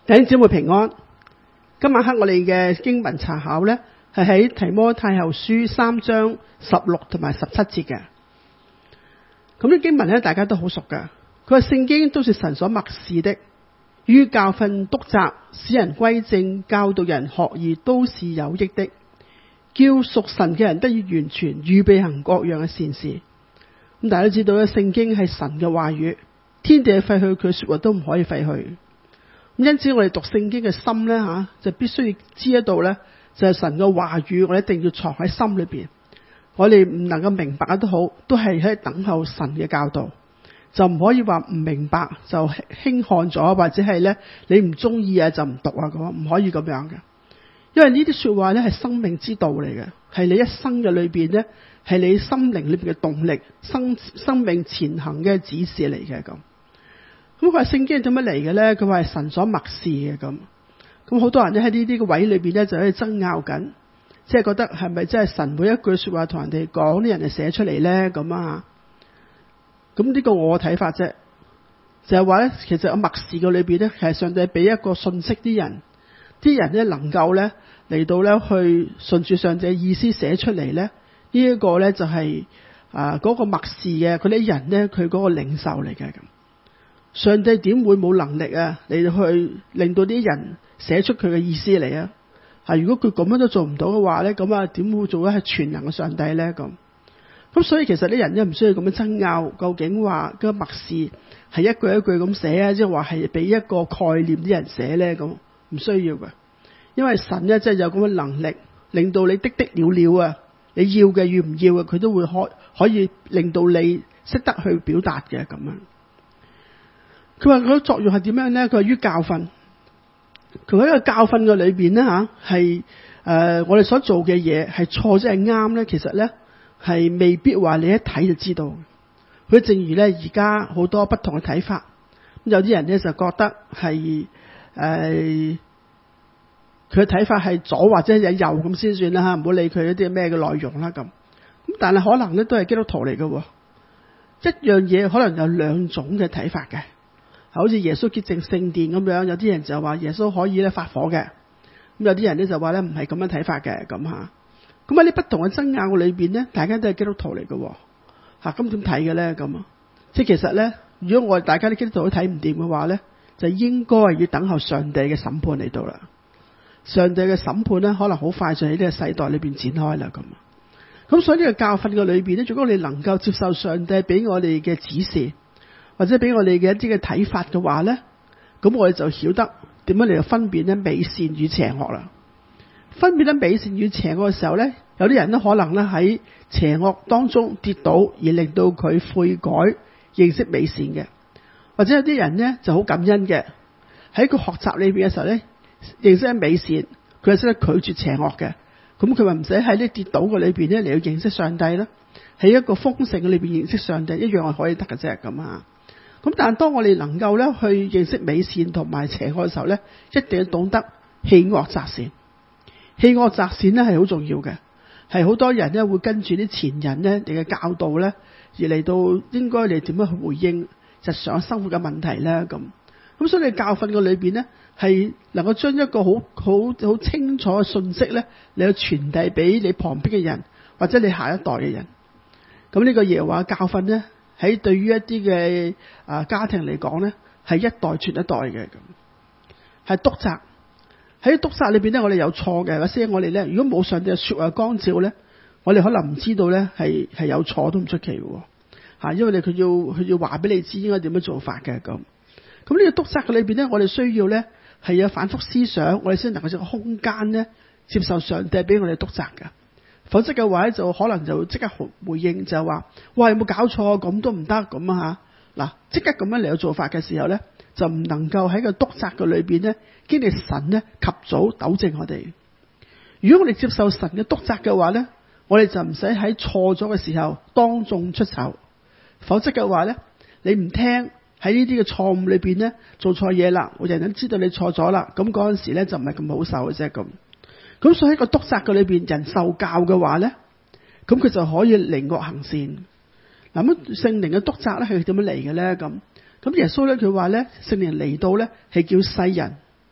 弟兄姊妹平安。今晚黑我哋嘅經文查考呢，係喺提摩太後書3章16同埋17節嘅。咁啲經文呢，大家都好熟噶。佢話聖經都是神所默示的，於教訓、督責、使人歸正、教導人學義，都是有益的，叫屬神嘅人得以完全，預備行各樣嘅善事。咁大家都知道咧，聖經係神嘅話語，天地廢去，佢說話都唔可以廢去。因此我哋讀聖經嘅心呢，就必須要知得到呢，就係神嘅話語，我哋一定要藏喺心裏邊。我哋唔能夠明白都好，都係喺等候神嘅教導，就唔可以話唔明白就輕看咗，或者係呢你唔中意啊就唔讀啊，咁唔可以咁樣嘅。因為呢啲說話呢係生命之道嚟嘅，係你一生嘅裏邊呢，係你心靈裏邊嘅動力，生命前行嘅指示嚟嘅咁。咁佢話聖經係點樣嚟嘅咧？佢話係神所默示嘅咁。咁好多人咧喺呢啲嘅位裏邊咧就喺度爭拗緊，即係覺得係咪真係神每一句說話同人哋講，啲人係寫出嚟咧咁啊？咁呢個我嘅睇法啫，就係話咧，其實默示嘅裏邊咧，其實上帝俾一個信息啲人咧能夠咧嚟到咧去順住上帝嘅意思寫出嚟咧，呢一個咧就係嗰個默示嘅嗰啲人咧，佢嗰個領袖嚟嘅咁。上帝點會冇能力啊嚟去令到啲人寫出佢嘅意思嚟啊？如果佢咁樣都做唔到嘅話咧，咁啊點會做咧係全能嘅上帝咧咁？咁所以其實啲人咧唔需要咁樣爭拗，究竟話個默示係一句一句咁寫啊，即係話係俾一個概念啲人寫咧咁，唔需要嘅。因為神咧真係有咁嘅能力，令到你的了了啊，你要嘅要唔要嘅，佢都會可以令到你識得去表達嘅咁樣。佢話佢嘅作用係點樣咧？佢話於教訓，佢喺個教訓嘅裏邊咧係我哋所做嘅嘢係錯即係啱咧，其實咧係未必話你一睇就知道。佢正如咧而家好多不同嘅睇法，有啲人咧就覺得係佢嘅睇法係左或者係右咁先算啦，唔好理佢一啲咩嘅內容啦咁。咁但係可能咧都係基督徒嚟嘅，一樣嘢可能有兩種嘅睇法嘅。好似耶穌潔淨聖殿咁樣，有啲人就話耶穌可以咧發火嘅，咁有啲人咧就話咧唔係咁樣睇法嘅咁吓。咁喺呢不同嘅爭拗裏邊咧，大家都係基督徒嚟嘅吓，咁點睇嘅咧咁啊？即係其實咧，如果我哋大家啲基督徒都睇唔掂嘅話咧，就應該要等候上帝嘅審判嚟到啦。上帝嘅審判咧，可能好快就喺呢個世代裏邊展開啦咁。咁所以呢個教訓嘅裏邊咧，如果你能夠接受上帝俾我哋嘅指示，或者俾我哋嘅一啲嘅睇法嘅話咧，咁我哋就曉得點樣嚟到分辨咧美善與邪惡啦。分辨得美善與邪惡嘅時候咧，有啲人都可能咧喺邪惡當中跌倒，而令到佢悔改認識美善嘅；或者有啲人咧就好感恩嘅，喺個學習裏邊嘅時候咧認識美善，佢係識得拒絕邪惡嘅。咁佢話唔使喺呢跌倒嘅裏邊咧嚟到認識上帝啦，喺一個豐盛嘅裏邊認識上帝一樣係可以得嘅啫咁啊。咁但係當我哋能夠咧去認識美善同埋邪惡嘅時候咧，一定要懂得棄惡擇善。棄惡擇善咧係好重要嘅，係好多人咧會跟住啲前人咧嚟嘅教導咧，而嚟到應該你點樣去回應日常生活嘅問題咧咁。咁所以你教訓嘅裏邊咧係能夠將一個好清楚嘅信息咧，你去傳遞俾你旁邊嘅人或者你下一代嘅人。咁呢個耶和華教訓咧，喺對於一啲嘅家庭嚟講咧，係一代傳一代嘅咁，係督責。喺督責裏邊咧，我哋有錯嘅，或者我哋咧，如果冇上帝嘅說話光照咧，我哋可能唔知道咧係有錯都唔出奇嘅吓，因為佢要話俾你知應該點樣做法嘅咁。咁呢個督責嘅裏邊咧，我哋需要咧係有反覆思想，我哋先能夠有個空間咧接受上帝俾我哋督責嘅。否則嘅話咧，就可能就即刻回應就係話，哇，有冇搞錯？咁都唔得咁啊吓！嗱，即刻咁樣嚟到做法嘅時候咧，就唔能夠喺個督責嘅裏邊咧，經歷神咧及早糾正我哋。如果我哋接受神嘅督責嘅話咧，我哋就唔使喺錯咗嘅時候當眾出手。否則嘅話咧，你唔聽喺呢啲嘅錯誤裏邊咧做錯嘢啦，人人知道你錯咗啦，咁嗰陣時咧就唔係咁好受嘅啫咁。咁所以喺個督責嘅裏邊，人受教嘅話咧，咁佢就可以離惡行善。嗱，咁聖靈嘅督責咧係點樣嚟嘅咧？咁耶穌咧佢話咧，聖靈嚟到咧係叫世人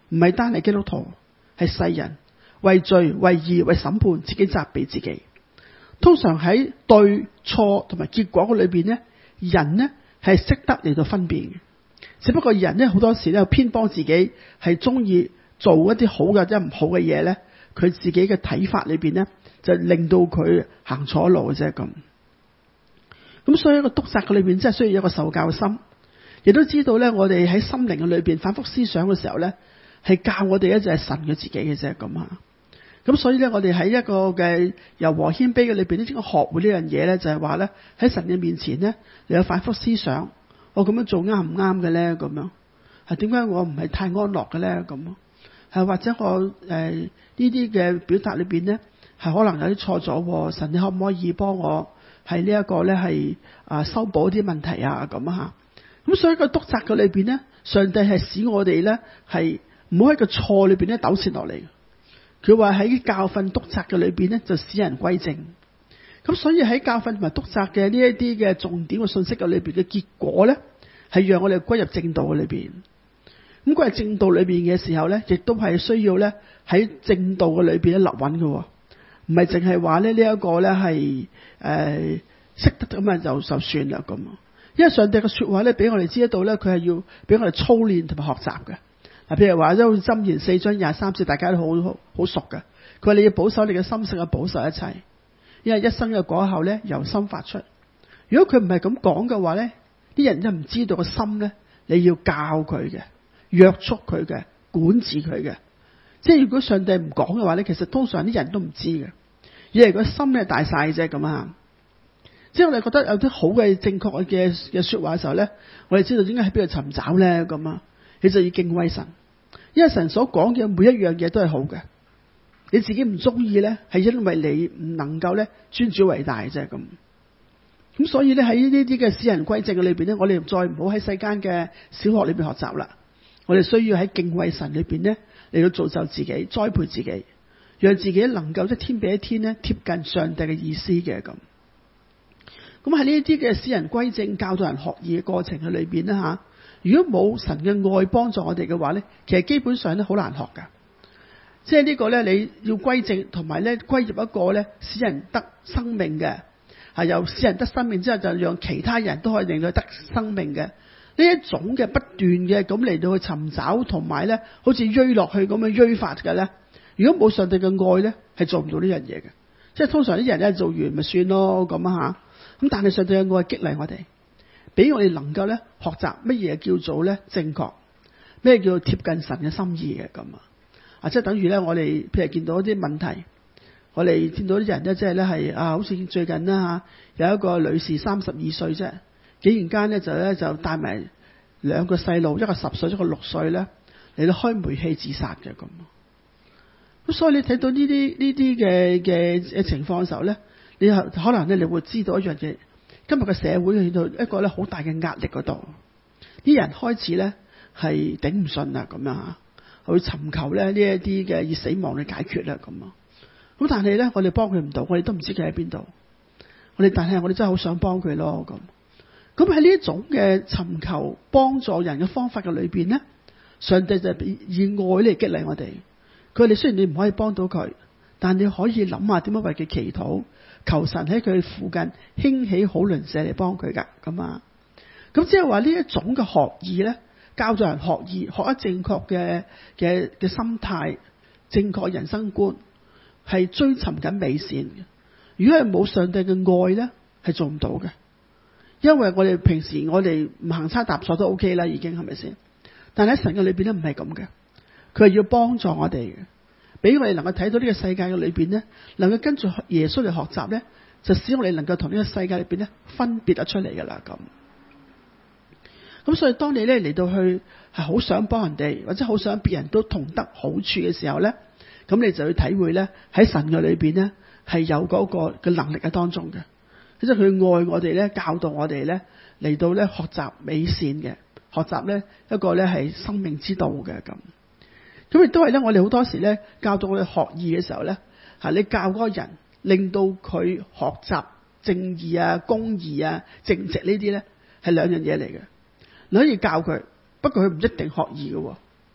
唔係單係基督徒，係世人為罪、為義、為審判自己責備自己。通常喺對錯同埋結果嘅裏邊呢，人呢係識得嚟到分辨嘅。只不過人呢好多時呢偏幫自己，係中意做一啲好嘅或者唔好嘅嘢呢，佢自己嘅睇法裏邊呢，就令到佢行錯路嘅啫咁。咁所以一個督責嘅裏邊真係需要一個受教心，亦都知道呢，我哋喺心靈嘅裏邊反覆思想嘅時候呢，係教我哋咧就係神嘅自己嘅啫咁啊。咁所以咧，我哋喺一個嘅柔和謙卑嘅裏邊咧，應該學會呢樣嘢咧，就係話咧喺神嘅面前咧，你有反覆思想，我咁樣做啱唔啱嘅咧？咁樣係點解我唔係太安樂嘅咧？咁係或者我呢啲嘅表達裏邊咧，係可能有啲錯咗，神你可唔可以幫我係呢一個咧係修補啲問題啊？咁啊吓，咁所以個督責嘅裏邊咧，上帝係使我哋咧係唔好喺個錯裏邊咧糾纏落嚟。佢話喺教訓督責嘅裏邊咧，就使人歸正。咁所以喺教訓同埋督責嘅呢一啲嘅重點嘅信息嘅裏邊嘅結果咧，係讓我哋歸入正道嘅裏邊。咁歸入正道裏邊嘅時候咧，亦都係需要咧喺正道嘅裏邊咧立穩嘅，唔係淨係話咧呢一個咧係識得咁啊就算啦咁。因為上帝嘅說話咧，俾我哋知道咧，佢係要俾我哋操練同埋學習嘅。譬如話，都箴言4章23節，大家都好熟嘅。佢話你要保守你嘅心性，保守一切，因為一生嘅果效咧由心發出。如果佢唔係咁講嘅話咧，啲人就唔知道個心咧，你要教佢嘅，約束佢嘅，管治佢嘅。即係如果上帝唔講嘅話咧，其實通常啲人都唔知嘅，以為個心咧大晒啫咁啊。即係我哋覺得有啲好嘅正確嘅說話嘅時候咧，我哋知道應該喺邊度尋找咧咁啊。你就要敬畏神。因為神所講嘅每一樣嘢都係好嘅，你自己唔中意咧，係因為你唔能夠咧尊主為大啫咁。咁所以咧喺呢啲嘅使人歸正嘅裏邊咧，我哋再唔好喺世間嘅小學裏邊學習啦。我哋需要喺敬畏神裏邊咧嚟到造就自己，栽培自己，讓自己能夠一天比一天咧貼近上帝嘅意思嘅咁。咁喺呢一啲嘅使人歸正、教導人學義嘅過程嘅裏邊咧吓。如果冇神嘅愛幫助我哋嘅話咧，其實基本上咧好難學噶。即係呢個咧，你要歸正同埋咧歸入一個咧使人得生命嘅，係由使人得生命之後就讓其他人都可以令到得生命嘅呢一種嘅不斷嘅咁嚟到去尋找，同埋咧好似追落去咁樣追法嘅咧。如果冇上帝嘅愛咧，係做唔到呢樣嘢嘅。即係通常啲人咧做完咪算咯咁啊吓。咁但係上帝嘅愛激勵我哋。俾我哋能夠咧學習乜嘢叫做咧正確，咩叫做貼近神嘅心意嘅咁啊！即係等於咧，我哋譬如見到一啲問題，我哋見到啲人咧，即係咧係好似最近啦吓，有一個女士32歲啫，竟然間咧就帶埋2個細路，一個10歲，一個6歲咧嚟到開煤氣自殺嘅咁。咁所以你睇到呢啲嘅情況嘅時候咧，你可能咧你會知道一樣嘢。今日嘅社會去到一個咧好大嘅壓力嗰度，啲人開始咧係頂唔順啦咁樣吓，去尋求咧呢一啲嘅以死亡嚟解決啦咁啊。咁但係咧我哋幫佢唔到，我哋都唔知佢喺邊度。但係我哋真係好想幫佢咯咁。咁喺呢一種嘅尋求幫助人嘅方法嘅裏邊咧，上帝就以愛嚟激勵我哋。佢話你雖然你唔可以幫到佢，但你可以諗下點樣為佢祈禱。求神喺佢附近興起好鄰舍嚟幫佢噶咁啊！咁即係話呢一種嘅學義咧，教導人學義，學一正確嘅心態，正確人生觀，係追尋緊美善嘅。如果係冇上帝嘅愛咧，係做唔到嘅。因為我哋平時我哋唔行差踏錯都 OK 啦，已經係咪先？但係喺神嘅裏邊咧唔係咁嘅，佢係要幫助我哋嘅。俾我哋能夠睇到呢個世界嘅裏邊咧，能夠跟住耶穌嚟學習咧，就使我哋能夠同呢個世界裏邊咧分別得出嚟噶啦咁。咁所以當你咧嚟到去係好想幫人哋，或者好想別人都同得好處嘅時候咧，咁你就要體會咧喺神嘅裏邊咧係有嗰個嘅能力喺當中嘅。即係佢愛我哋咧，教導我哋咧嚟到咧學習美善嘅，學習咧一個咧係生命之道嘅咁。咁亦都係咧，我哋好多時咧教到我哋學義嘅時候咧，你教嗰個人，令到佢學習正義啊、公義啊、正直呢啲咧，係兩樣嘢嚟嘅。你可以教佢，不過佢唔一定學義嘅。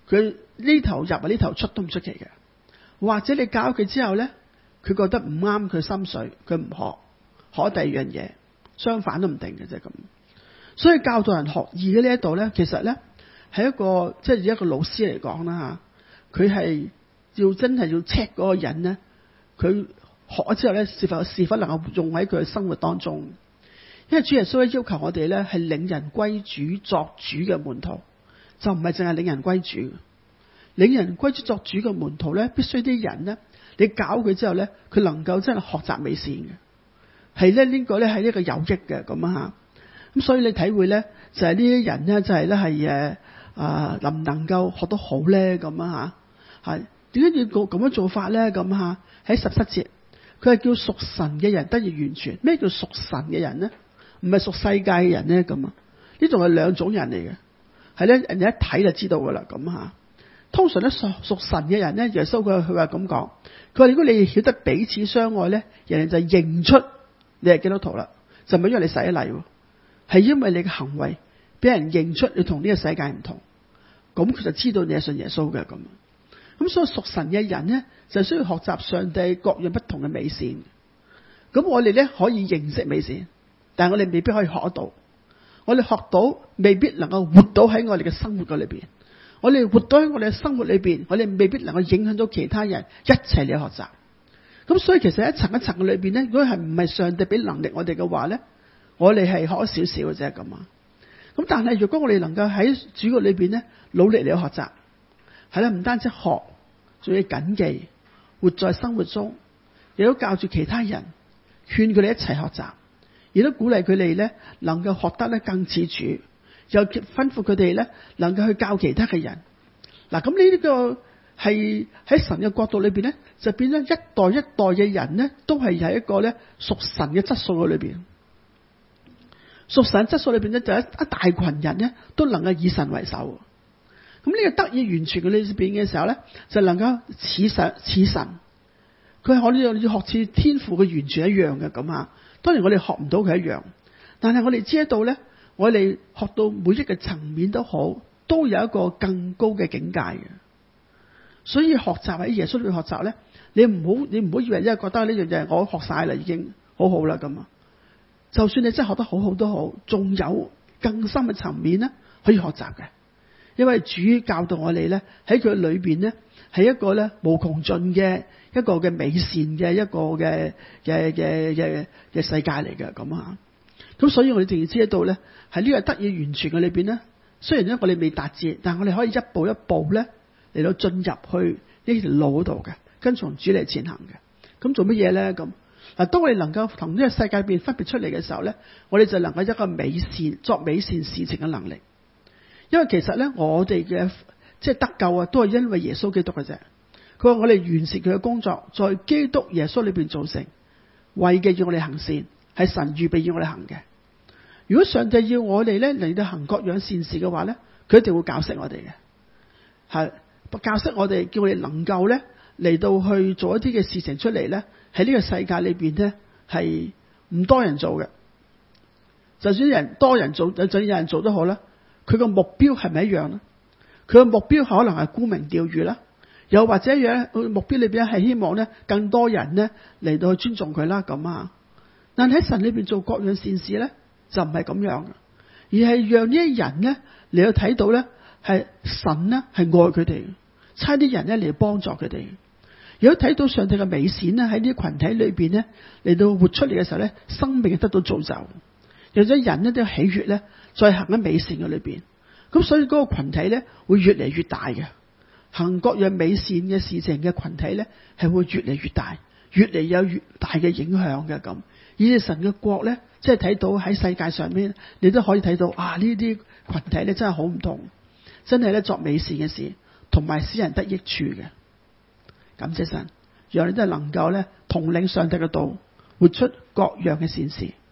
佢呢頭入啊呢頭出都唔出奇嘅。或者你教佢之後咧，佢覺得唔啱佢心水，佢唔學第二樣嘢，相反都唔定嘅啫咁。所以教導人學義嘅呢一度咧，其實咧係一個即係以一個老師嚟講啦嚇，佢係要真係要 check 嗰個人咧，佢學咗之後咧是否能夠用喺佢嘅生活當中。因為主耶穌咧要求我哋咧係領人歸主作主嘅門徒，就唔係淨係領人歸主。領人歸主作主嘅門徒咧，必須啲人咧，你教佢之後咧，佢能夠真係學習美善嘅，係咧呢個咧係一個有益嘅咁啊嚇。咁所以你體會咧，就係呢啲人咧，就係咧係能唔能夠學得好咧咁啊嚇？係點解要咁樣做法咧咁嚇？喺17節，佢係叫屬神嘅人得以完全。咩叫屬神嘅人咧？唔係屬世界嘅人咧咁啊？呢仲係兩種人嚟嘅，係咧人哋一睇就知道噶啦咁嚇。通常咧屬神嘅人咧，耶穌佢話咁講，佢話如果你曉得彼此相愛咧，人哋就認出你係基督徒啦，就唔係因為你洗禮，係因為你嘅行為俾人認出你同呢個世界唔同，咁佢就知道你係信耶穌嘅咁。咁所以屬神嘅人咧，就需要學習上帝各樣不同嘅美善。咁我哋咧可以認識美善，但係我哋未必可以學得到。我哋學到未必能夠活到喺我哋嘅生活嘅裏邊。我哋活到喺我哋嘅生活裏邊，我哋未必能夠影響到其他人一齊嚟學習。咁所以其實一層一層嘅裏邊咧，如果係唔係上帝俾能力我哋嘅話咧，我哋係學少少嘅啫咁啊。咁但係如果我哋能夠喺主嘅裏邊咧，努力嚟學習，係啦，唔單止學，仲要謹記，活在生活中，亦都教住其他人，勸佢哋一齊學習，亦都鼓勵佢哋咧能夠學得咧更似主。又吩咐佢哋咧，能夠去教其他嘅人。嗱，咁呢個係喺神嘅角度裏邊咧，就變咗一代一代嘅人咧，都係喺一個咧屬神嘅質素嘅裏邊。屬神質素裏邊咧，就一大群人咧，都能夠以神為首。咁呢個得以完全嘅裏邊嘅時候咧，就能夠似神。佢可以要學似天父嘅完全一樣嘅咁啊。當然我哋學唔到佢一樣，但係我哋知道咧。我哋學到每一個層面都好，都有一個更高嘅境界嘅。所以學習喺耶穌裏學習咧，你唔好以為因為覺得呢樣嘢我學晒啦，已經好好啦咁啊。就算你真係學得好好都好，仲有更深嘅層面咧可以學習嘅。因為主教導我哋咧喺佢裏邊咧係一個咧無窮盡嘅一個嘅美善嘅一個嘅世界嚟嘅咁啊。咁所以我哋淨係知道咧，喺呢個得以完全嘅裏邊咧，雖然咧我哋未達至，但係我哋可以一步一步咧嚟到進入去呢條路嗰度嘅，跟從主嚟前行嘅。咁做乜嘢咧？咁嗱，當我哋能夠同呢個世界邊分別出嚟嘅時候咧，我哋就能夠一個美善作美善事情嘅能力。因為其實咧，我哋嘅即係得救啊，都係因為耶穌基督嘅啫。佢話我哋完成佢嘅工作，在基督耶穌裏邊造成，為嘅要我哋行善。係神預備要我哋行嘅。如果上帝要我哋咧嚟到行各樣善事嘅話咧，佢一定會教識我哋嘅，係教識我哋，叫我哋能夠咧嚟到去做一啲嘅事情出嚟咧，喺呢個世界裏邊咧係唔多人做嘅。就算多人做，就算有人做都好啦，佢個目標係咪一樣咧？佢個目標可能係沽名釣譽啦，又或者樣目標裏邊係希望咧更多人咧嚟到去尊重佢啦咁啊。但喺神裏邊做各樣善事咧，就唔係咁樣嘅，而係讓呢啲人咧嚟到睇到咧，係神咧係愛佢哋，差啲人咧嚟幫助佢哋。如果睇到上帝嘅美善咧喺呢啲群體裏邊咧嚟到活出嚟嘅時候咧，生命得到造就，有咗人咧都喜悅咧，再行喺美善嘅裏邊。咁所以嗰個群體咧會越嚟越大嘅，行各樣美善嘅事情嘅群體咧係會越嚟越大，越嚟有越大嘅影響嘅咁。以神嘅國咧，即係睇到喺世界上面，你都可以睇到啊！呢啲群體咧真係好唔同，真係咧作美善嘅事，同埋使人得益處嘅。感謝神，讓你都係能夠咧統領上帝嘅道，活出各樣嘅善事。